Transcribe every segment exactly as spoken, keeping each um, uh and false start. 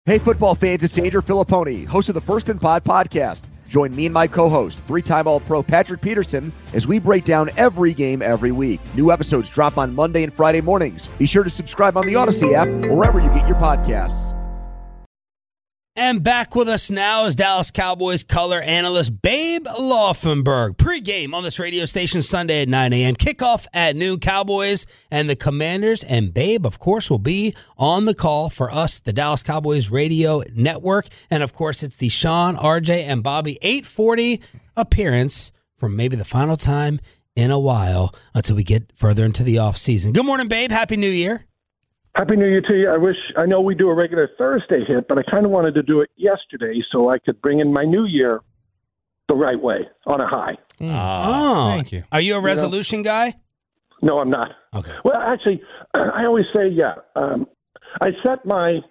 Hey, football fans, it's Andrew Filipponi, host of the First and Pod podcast. Join me and my co-host, three-time All-Pro Patrick Peterson, as we break down every game every week. New episodes drop on Monday and Friday mornings. Be sure to subscribe on the Odyssey app or wherever you get your podcasts. And back with us now is Dallas Cowboys color analyst Babe Laufenberg. Pre-game on this radio station Sunday at nine a.m. Kickoff at noon. Cowboys and the Commanders. And Babe, of course, will be on the call for us, the Dallas Cowboys Radio Network. And, of course, it's the Sean, R J, and Bobby eight forty appearance for maybe the final time in a while until we get further into the offseason. Good morning, Babe. Happy New Year. Happy New Year to you. I wish, I know we do a regular Thursday hit, but I kind of wanted to do it yesterday so I could bring in my new year the right way, on a high. Mm. Oh, thank you. Are you a resolution you know? guy? No, I'm not. Okay. Well, actually, I always say, yeah. Um, I set my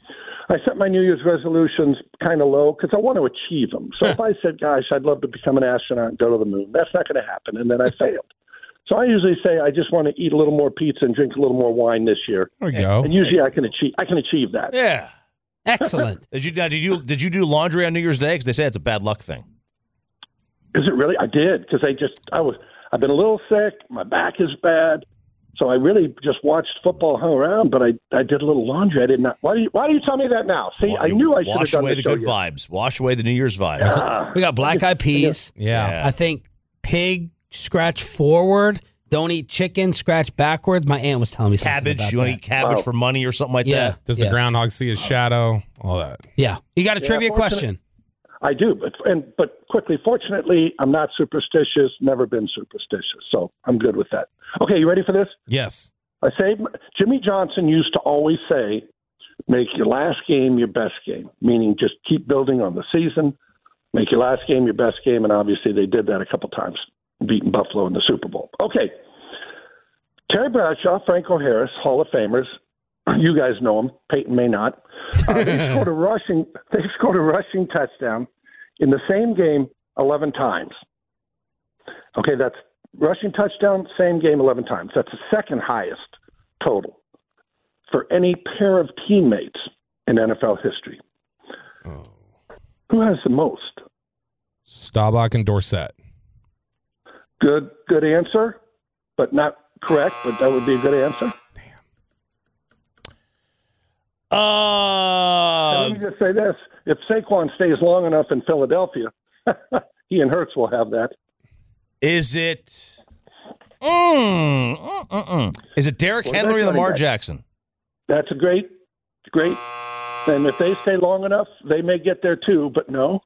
I set my New Year's resolutions kind of low because I want to achieve them. So if I said, gosh, I'd love to become an astronaut and go to the moon, that's not going to happen, and then I failed. So I usually say I just want to eat a little more pizza and drink a little more wine this year. There we go. And usually I can achieve I can achieve that. Yeah. Excellent. Did you now, did you did you do laundry on New Year's Day? Because they say it's a bad luck thing. Is it really? I did because I just I was I've been a little sick. My back is bad, so I really just watched football, hung around. But I, I did a little laundry. I did not. Why do you Why do you tell me that now? See, well, I knew I should have wash done away the the good yet. vibes. Wash away the New Year's vibes. Uh, we got black eyed peas. Yeah. Yeah. I think pig scratch forward. Don't eat chicken, scratch backwards. My aunt was telling me something Cabbage. about You want that. to eat cabbage Wow. for money or something like Yeah. that? Does the Yeah. groundhog see his shadow? All that. Yeah. You got a Yeah, trivia fortunate- question? I do, but and but quickly. Fortunately, I'm not superstitious. Never been superstitious, so I'm good with that. Okay, you ready for this? Yes. I say Jimmy Johnson used to always say, "Make your last game your best game," meaning just keep building on the season. Make your last game your best game, and obviously they did that a couple times, beating Buffalo in the Super Bowl. Okay. Terry Bradshaw, Franco Harris, Hall of Famers. You guys know them. Peyton may not. Uh, they scored a rushing. They scored a rushing touchdown in the same game eleven times. Okay, that's rushing touchdown, same game eleven times. That's the second highest total for any pair of teammates in N F L history. Oh. Who has the most? Staubach and Dorsett. Good, good answer, but not correct. But that would be a good answer. Uh, And let me just say this: if Saquon stays long enough in Philadelphia, he and Hurts will have that. is it? Mm, mm, mm, mm. Is it Derrick Well, Henry or that's Lamar running back. Jackson? That's a great, great. And if they stay long enough, they may get there too. But no,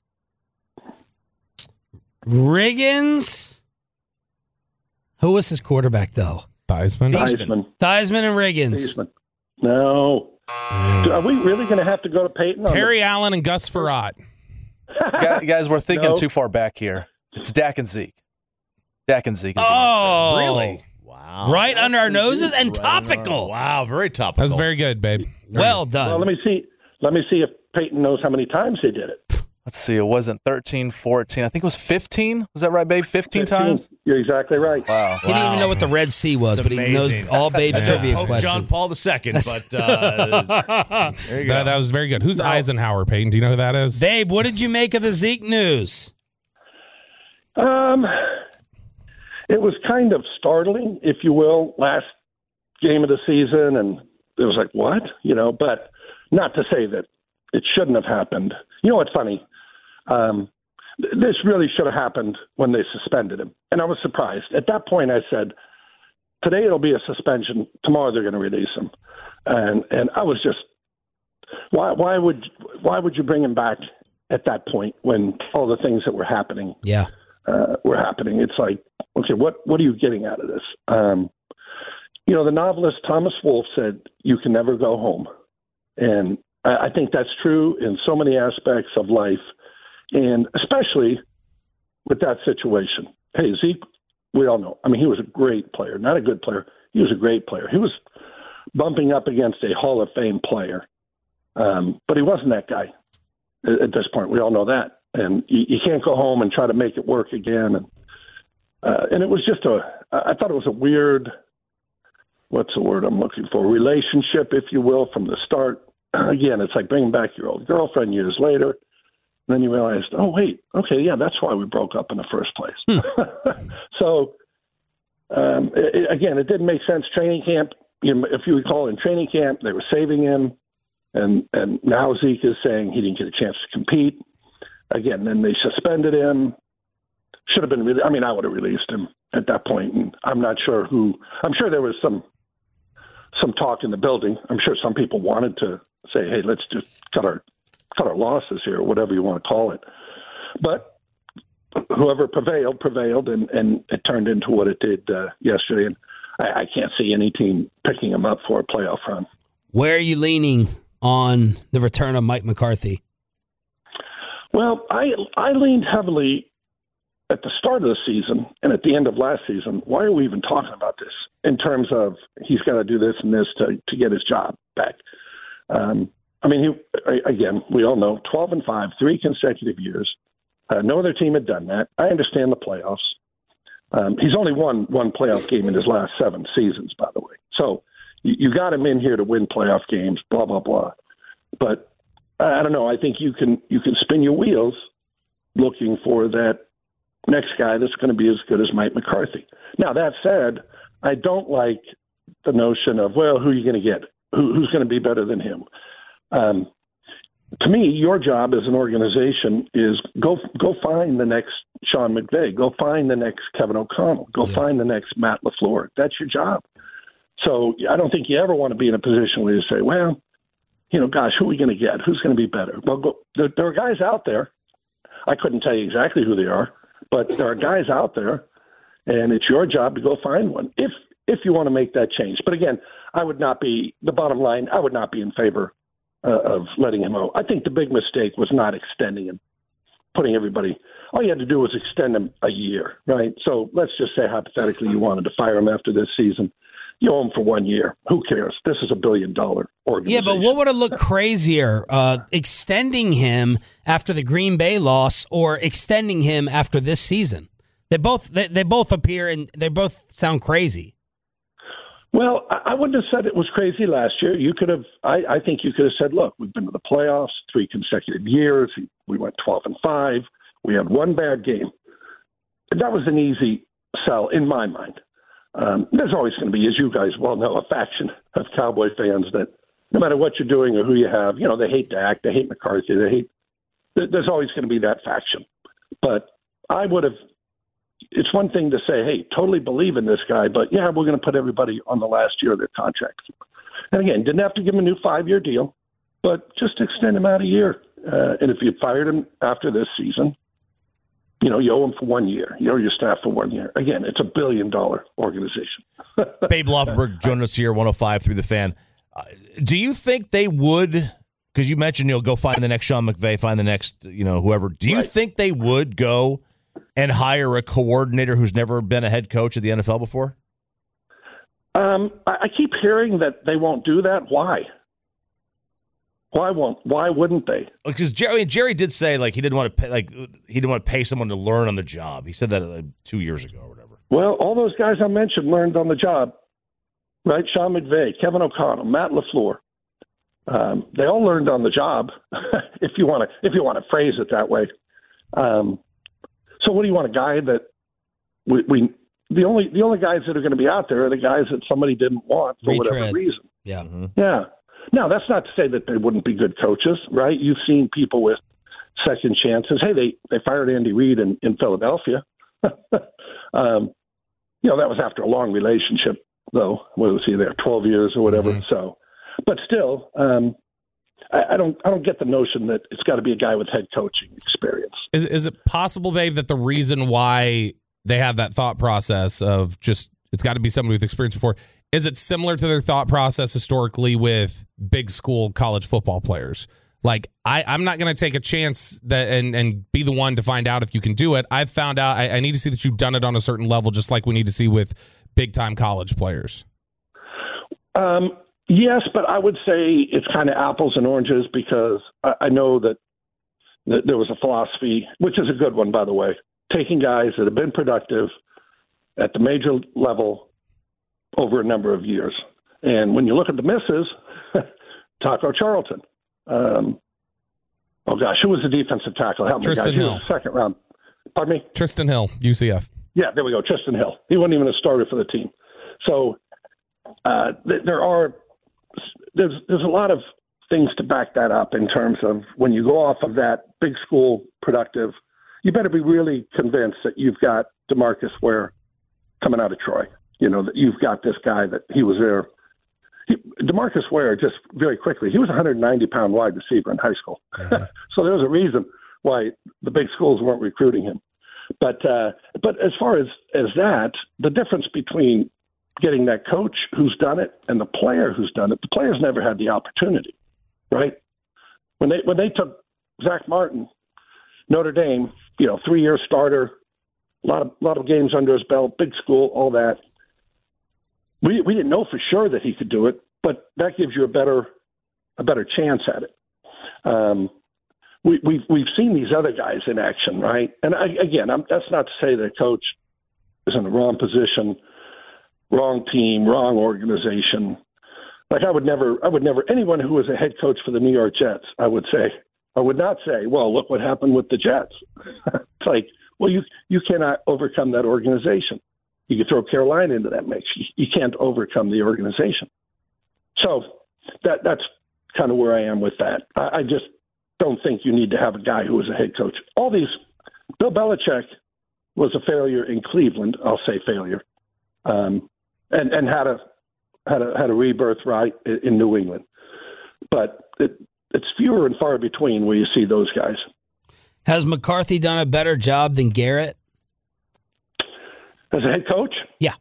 Riggins? Who was his quarterback, though? Theismann. Heisman, Theismann and Riggins. Heisman. No. Mm. Are we really going to have to go to Peyton? on Terry Allen and Gus Farrat. Guys, guys, we're thinking No. too far back here. It's Dak and Zeke. Dak and Zeke. Is the Oh, Really? Wow. Right under our noses and Right under- topical. Wow, very topical. That was very good, babe. Very Well good. done. Well, let me see. Let me see if Peyton knows how many times he did it. Let's see. It wasn't thirteen, fourteen. I think it was fifteen. Was that right, babe? fifteen times? You're exactly right. Wow. He didn't even know what the Red Sea was, It's but he knows amazing. all Babe's Yeah. trivia Pope questions. John Paul the Second, but uh, there you go. That, that was very good. Who's Eisenhower, Peyton? Do you know who that is? Babe, what did you make of the Zeke news? Um, it was kind of startling, if you will, last game of the season, and it was like, what? You know, but not to say that it shouldn't have happened. You know what's funny? Um, th- this really should have happened when they suspended him, and I was surprised. At that point, I said, today it'll be a suspension. Tomorrow they're going to release him, and and I was just, why why would why would you bring him back at that point when all the things that were happening Yeah. uh, were happening? It's like, okay, what what are you getting out of this? Um, you know, the novelist Thomas Wolfe said, "You can never go home," and I, I think that's true in so many aspects of life, and especially with that situation. Hey, Zeke, we all know. I mean, he was a great player, not a good player. He was a great player. He was bumping up against a Hall of Fame player, um, but he wasn't that guy at, at this point. We all know that, and you, you can't go home and try to make it work again. And uh, and it was just a. I thought it was a weird. What's the word I'm looking for? Relationship, if you will, from the start. again, it's like bringing back your old girlfriend years later. And then you realize, oh, wait, okay, yeah, that's why we broke up in the first place. Hmm. so, um, it, again, it didn't make sense. Training camp, you know, if you recall, in training camp, they were saving him. And, and now Zeke is saying he didn't get a chance to compete. Again, then they suspended him. Should have been, re- I mean, I would have released him at that point. And I'm not sure who, I'm sure there was some some talk in the building. I'm sure some people wanted to say, hey, let's just cut our cut our losses here, or whatever you want to call it. But whoever prevailed, prevailed, and, and it turned into what it did uh, yesterday. And I, I can't see any team picking him up for a playoff run. Where are you leaning on the return of Mike McCarthy? Well, I I leaned heavily at the start of the season and at the end of last season. Why are we even talking about this in terms of he's got to do this and this to, to get his job back? Um, I mean, he, again, we all know twelve and five, three consecutive years. Uh, no other team had done that. I understand the playoffs. Um, he's only won one playoff game in his last seven seasons, by the way. So you, you got him in here to win playoff games, blah, blah, blah. But I don't know. I think you can you can spin your wheels looking for that next guy that's going to be as good as Mike McCarthy. Now, that said, I don't like the notion of, well, who are you going to get? Who, who's going to be better than him? Um, to me, your job as an organization is go go find the next Sean McVay. Go find the next Kevin O'Connell. Go yeah. find the next Matt LaFleur. That's your job. So I don't think you ever want to be in a position where you say, well, you know, gosh, who are we going to get? Who's going to be better? Well, go, there, there are guys out there. I couldn't tell you exactly who they are, but there are guys out there, and it's your job to go find one if if you want to make that change. But again, I would not be, the bottom line, I would not be in favor uh, of letting him go. I think the big mistake was not extending him, putting everybody, all you had to do was extend him a year, right? So let's just say hypothetically you wanted to fire him after this season. You owe him for one year. Who cares? This is a billion-dollar organization. Yeah, but what would have looked crazier, uh, extending him after the Green Bay loss or extending him after this season? They both they, they both appear and they both sound crazy. Well, I wouldn't have said it was crazy last year. You could have. I, I think you could have said, "Look, we've been to the playoffs three consecutive years. We went twelve and five. We had one bad game." That was an easy sell in my mind. Um, there's always going to be, as you guys well know, a faction of Cowboy fans that no matter what you're doing or who you have, you know, they hate Dak, they hate McCarthy, they hate. There's always going to be that faction. But I would have. It's one thing to say, hey, totally believe in this guy, but yeah, we're going to put everybody on the last year of their contract. And again, didn't have to give him a new five-year deal, but just extend him out a year. Uh, and if you fired him after this season, you know, you owe him for one year. You owe your staff for one year. Again, it's a billion-dollar organization. Babe Loffenberg joining us here, one oh five through the fan. Uh, do you think they would, because you mentioned, you'll go find the next Sean McVay, find the next, you know, whoever. Do you right. think they would go and hire a coordinator who's never been a head coach of the N F L before? Um, I, I keep hearing that they won't do that. Why? Why won't? Why wouldn't they? Because Jerry, Jerry did say like he didn't want to pay, like he didn't want to pay someone to learn on the job. He said that like, two years ago or whatever. Well, all those guys I mentioned learned on the job, right? Sean McVay, Kevin O'Connell, Matt LaFleur. Um, they all learned on the job, if you want to if you want to phrase it that way. Um, so, what do you want? A guy that we, we the only the only guys that are going to be out there are the guys that somebody didn't want for Retread. whatever reason. Yeah, mm-hmm. yeah. Now, that's not to say that they wouldn't be good coaches, right? You've seen people with second chances. Hey, they, they fired Andy Reid in, in Philadelphia. um, you know, that was after a long relationship, though. What was he there, twelve years or whatever? Mm-hmm. So, but still, um, I, I don't I don't get the notion that it's got to be a guy with head coaching experience. Is is it possible, Babe, that the reason why they have that thought process of just it's got to be somebody with experience before, is it similar to their thought process historically with big school college football players? Like, I, I'm not going to take a chance that and, and be the one to find out if you can do it. I've found out I, I need to see that you've done it on a certain level, just like we need to see with big-time college players. Um, yes, but I would say it's kind of apples and oranges because I, I know that, that there was a philosophy, which is a good one, by the way, taking guys that have been productive at the major level over a number of years. And when you look at the misses, Taco Charlton. Um, oh, gosh, who was the defensive tackle? Help me, Tristan guys. Hill. Second round. Pardon me? Tristan Hill, U C F. Yeah, there we go. Tristan Hill. He wasn't even a starter for the team. So uh, th- there are there's there's a lot of things to back that up in terms of when you go off of that big school productive, you better be really convinced that you've got DeMarcus Ware coming out of Troy. You know, that you've got this guy that he was there. He, DeMarcus Ware, just very quickly, he was a one hundred ninety pound wide receiver in high school. Mm-hmm. So there was a reason why the big schools weren't recruiting him. But uh, but as far as, as that, the difference between getting that coach who's done it and the player who's done it, the player's never had the opportunity, right? When they when they took Zach Martin, Notre Dame, you know, three-year starter, a lot of lot of games under his belt, big school, all that. We we didn't know for sure that he could do it, but that gives you a better a better chance at it. Um, we, we've we've seen these other guys in action, right? And I, again, I'm, that's not to say that coach is in the wrong position, wrong team, wrong organization. Like I would never, I would never. Anyone who was a head coach for the New York Jets, I would say, I would not say, well, look what happened with the Jets. It's like, well, you you cannot overcome that organization. You can throw Carolina into that mix. You, you can't overcome the organization. So that that's kind of where I am with that. I, I just don't think you need to have a guy who was a head coach. All these, Bill Belichick was a failure in Cleveland. I'll say failure, um, and and had a had a had a rebirth right in, in New England, but it, it's fewer and far between where you see those guys. Has McCarthy done a better job than Garrett? As a head coach? Yeah.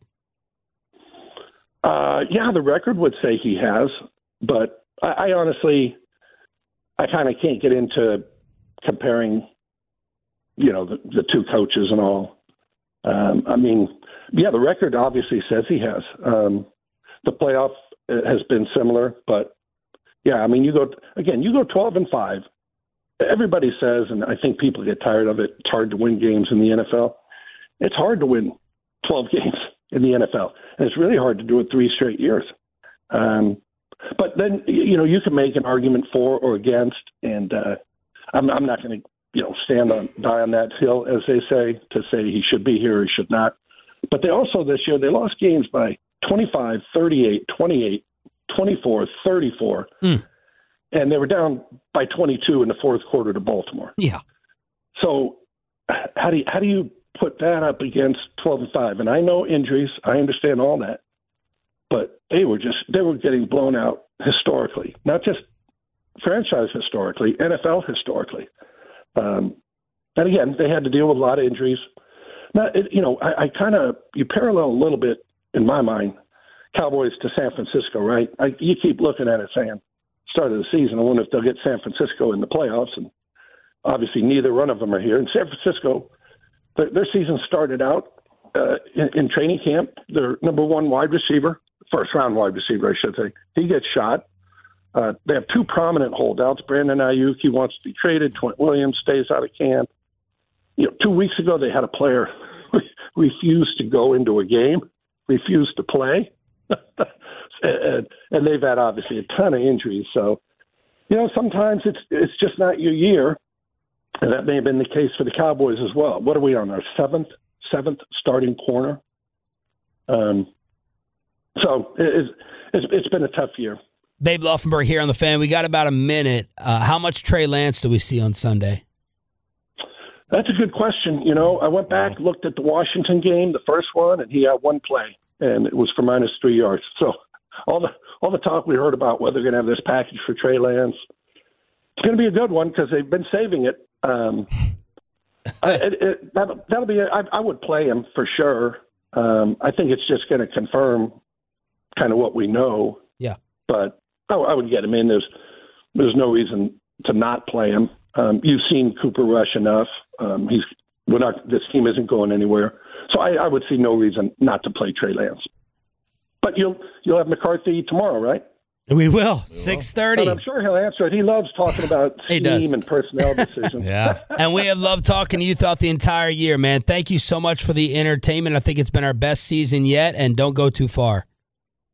Uh, yeah, the record would say he has, but I, I honestly, I kind of can't get into comparing, you know, the, the two coaches and all. Um, I mean, yeah, the record obviously says he has. Um, the playoff has been similar, but yeah, I mean, you go, again, you go twelve and five. Everybody says, and I think people get tired of it, it's hard to win games in the N F L. It's hard to win twelve games in the N F L, and it's really hard to do it three straight years. Um, but then, you know, you can make an argument for or against, and uh, I'm, I'm not going to, you know, stand on, die on that hill, as they say, to say he should be here or he should not. But they also, this year, they lost games by twenty-five, thirty-eight, twenty-eight, twenty-four, thirty-four. Mm. And they were down by twenty-two in the fourth quarter to Baltimore. Yeah. So how do you, how do you put that up against twelve and five? And I know injuries. I understand all that. But they were just, they were getting blown out historically, not just franchise historically, N F L historically. Um, and again, they had to deal with a lot of injuries. Now, it, you know, I, I kind of, you parallel a little bit in my mind, Cowboys to San Francisco, right? I, you keep looking at it saying, start of the season, I wonder if they'll get San Francisco in the playoffs. And obviously neither one of them are here. And San Francisco, their, their season started out uh, in, in training camp. Their number one wide receiver, first round wide receiver, I should say, he gets shot. Uh, they have two prominent holdouts. Brandon Ayuk, he wants to be traded. Trent Williams stays out of camp. You know, two weeks ago, they had a player refuse to go into a game, refused to play. and, and they've had obviously a ton of injuries. So, you know, sometimes it's it's just not your year. And that may have been the case for the Cowboys as well. What are we on, our seventh, seventh starting corner? Um, so it's, it's, it's been a tough year. Babe Laufenberg here on The Fan. We got about a minute. Uh, how much Trey Lance do we see on Sunday? That's a good question. You know, I went back, looked at the Washington game, the first one, and he had one play, and it was for minus three yards. So all the all the talk we heard about whether they're going to have this package for Trey Lance, it's going to be a good one because they've been saving it. Um, I, it, it that'll, that'll be. I, I would play him for sure. Um, I think it's just going to confirm kind of what we know. Yeah, but I, I would get him in. There's there's no reason to not play him. Um, you've seen Cooper Rush enough. Um, he's we're not. This team isn't going anywhere. So I, I would see no reason not to play Trey Lance. But you'll you'll have McCarthy tomorrow, right? We will. six thirty. I'm sure he'll answer it. He loves talking about scheme and personnel decisions. Yeah. And we have loved talking to you throughout the entire year, man. Thank you so much for the entertainment. I think it's been our best season yet, and don't go too far.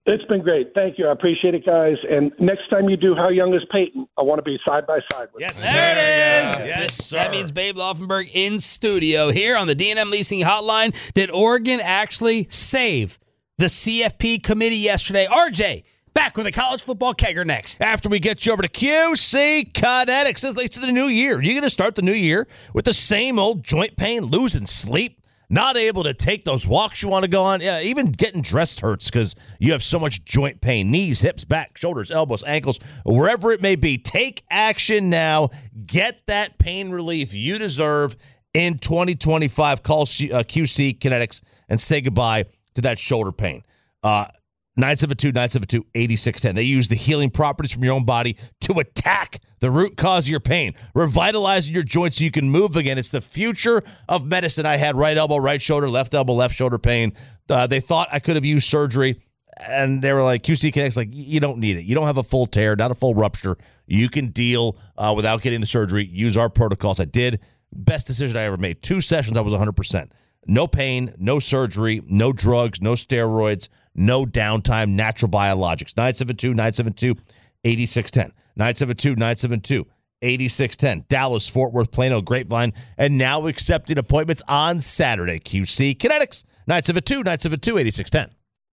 It's been great. Thank you. I appreciate it, guys. And next time you do How Young is Peyton, I want to be side by side with Yes, you. There it is. Yeah. Yes, sir. That means Babe Laufenberg in studio here on the D and M Leasing Hotline. Did Oregon actually save the C F P committee yesterday? R J, back with a college football kegger next. After we get you over to Q C Kinetics, it's late to the new year. You're going to start the new year with the same old joint pain, losing sleep, not able to take those walks you want to go on. Yeah, even getting dressed hurts because you have so much joint pain. Knees, hips, back, shoulders, elbows, ankles, wherever it may be. Take action now. Get that pain relief you deserve in twenty twenty-five. Call C- uh, Q C Kinetics and say goodbye to that shoulder pain. Uh, nine seven two, nine seven two, eight six one zero. They use the healing properties from your own body to attack the root cause of your pain, revitalizing your joints so you can move again. It's the future of medicine. I had right elbow, right shoulder, left elbow, left shoulder pain. Uh, they thought I could have used surgery, and they were like, Q C Kinetics, like, you don't need it. You don't have a full tear, not a full rupture. You can deal uh, without getting the surgery. Use our protocols. I did. Best decision I ever made. Two sessions, I was one hundred percent. No pain, no surgery, no drugs, no steroids, no downtime, natural biologics. nine seven two, nine seven two, eight six one zero. nine seven two, nine seven two, eight six one zero. Dallas, Fort Worth, Plano, Grapevine, and now accepting appointments on Saturday. Q C Kinetics, nine seven two, nine seven two, eight six one zero.